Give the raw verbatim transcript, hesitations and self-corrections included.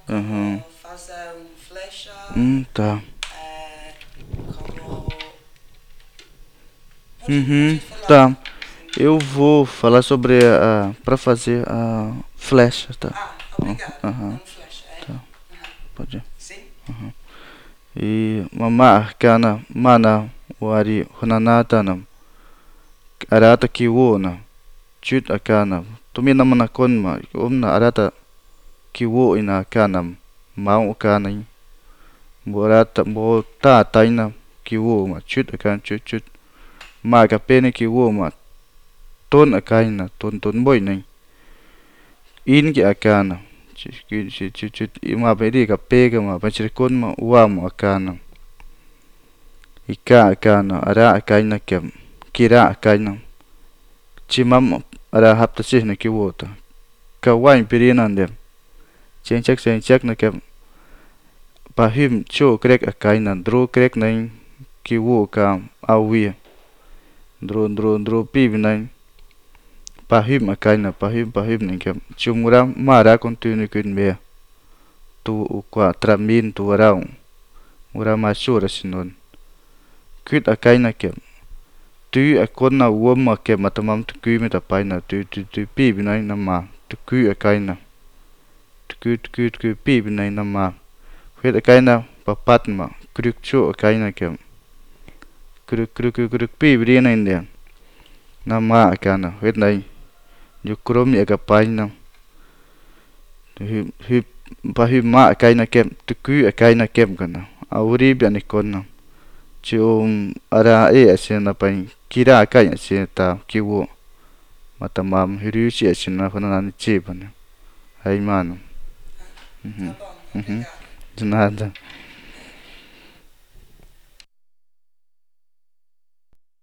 Aham. como fazer uma flecha, Hum, tá. é, como. Pode, Uhum, pode falar, tá. sim. Eu vou falar sobre a, para fazer a flecha, tá? Ah, Ó, obrigada. É aham, uma flecha, é? tá. Uhum. Pode ir. Sim? Aham. E mama kana mana wari hunanata nam arata kiwo chut akana tumina mana konma umna arata kiwo ina kana mau kana borata bo ta taina kiwo ma chut akan chut chut ma ka pene kiwo ma ton akaina ton ton boy nai in ki akana chut chut chut chut ima pedi ka pega ma pachir kon ma uwa ma akana ika akana ara akaina kem kira akaina chimam ara hapta sihna kiwo ta ka wain pirina ndem chen chak chen chak na kem pahim cho krek akaina dro krek nai kiwo ka awi dro dro dro pi nai pahim akaina pahim pahim nai kem chumura mara kontinu kun me tu ukwa tramin tu arau ura masura sinon kut akaina kem tu akona woma kem matamam tu kuimi tapaina tu tu tu pi nai nama tu ku akaina tu ku tu ku tu ku pi nai nama kut akaina papat ma kruk cho akaina kem kruk kruk kruk kruk pi nai ndem nama akana kut nai yukrom ya kapaina hi pahim ma akaina kem tu ku akaina kem kana auri bi anikona Cium ara e asina pain kira kai asina ta kiwo matamam hirushi asina fana nani chipane hai mano Ah, tá uhum bom, uhum obrigada. de nada